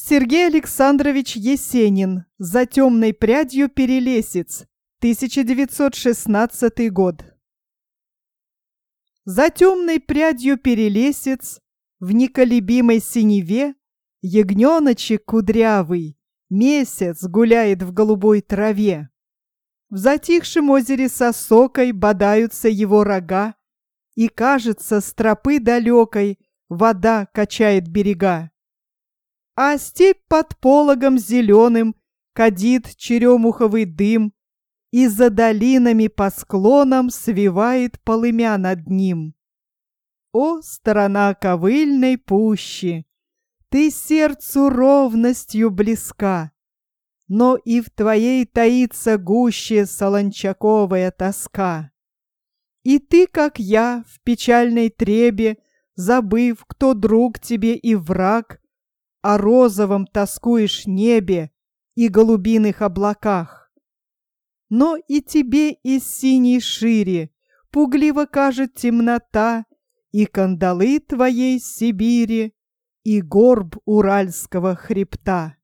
Сергей Александрович Есенин. «За темной прядью перелесец», 1916 год. За темной прядью перелесец, в неколебимой синеве, ягненочек кудрявый, месяц гуляет в голубой траве. В затихшем озере с осокой бодаются его рога, и, кажется, с тропы далекой вода качает берега. А степь под пологом зеленым кадит черемуховый дым, и за долинами по склонам свивает полымя над ним. О, сторона ковыльной пущи! Ты сердцу ровностью близка, но и в твоей таится гуще солончаковая тоска. И ты, как я, в печальной требе, забыв, кто друг тебе и враг, о розовом тоскуешь небе и голубиных облаках. Но и тебе из синей шире пугливо кажет темнота и кандалы твоей Сибири, и горб уральского хребта.